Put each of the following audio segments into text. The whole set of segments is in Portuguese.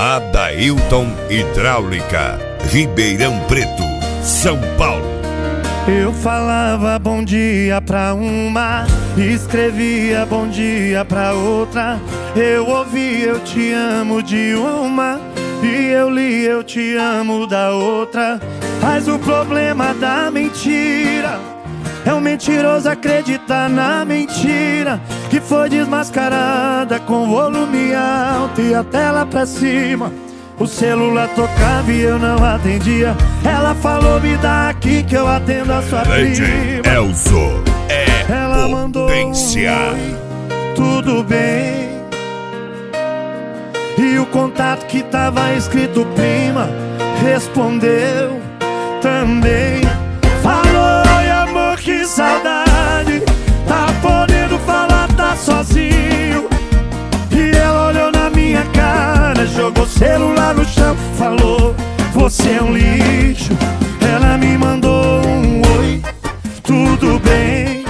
Adailton Hidráulica, Ribeirão Preto, São Paulo. Eu falava bom dia pra uma, escrevia bom dia pra outra. Eu ouvi eu te amo de uma, e eu li eu te amo da outra. Mas o problema da mentira é o mentiroso acreditar na mentira que foi desmascarada com volume alto e a tela pra cima. O celular tocava e eu não atendia. Ela falou, me dá aqui que eu atendo a sua prima. Elzo é ela mandou potência. Oi, tudo bem? E o contato que tava escrito prima respondeu também. Falou, oi amor, que saudade. Tá podendo falar, tá sozinho. E ela olhou na minha cara, jogou o celular no chão, falou, você é um lixo. Ela me mandou um oi, tudo bem?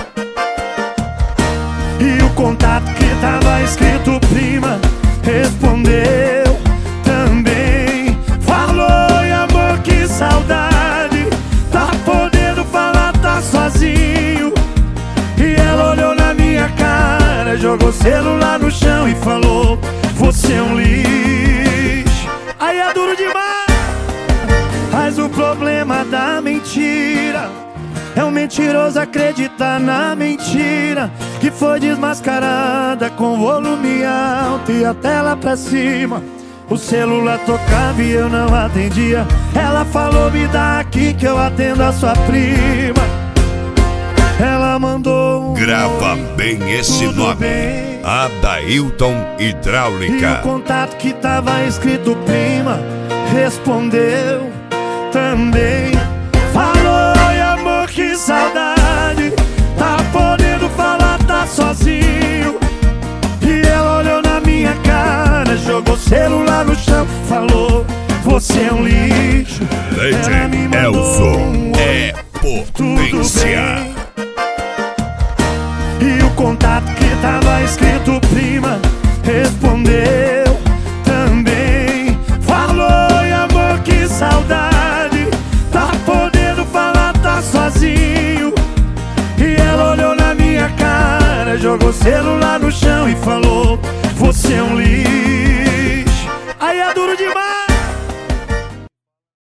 E o contato que tava escrito prima respondeu também. Falou, oi amor, que saudade. Tá podendo falar, tá sozinho. E ela olhou na minha cara, jogou o celular no chão e falou, você é um lixo. Aí é duro demais. Mas o problema da mentira é o mentiroso acreditar na mentira que foi desmascarada com volume alto e a tela pra cima. O celular tocava e eu não atendia. Ela falou, me dá aqui que eu atendo a sua prima. Ela mandou grava bem esse nome bem? Adailton Hidráulica. E o contato que tava escrito prima respondeu também. Falou, oi amor, que saudade. Tá podendo falar, tá sozinho. E ela olhou na minha cara, jogou o celular no chão, falou, você é um lixo. Ela me mandou Elzo é potência. E o contato que tava escrito prima respondeu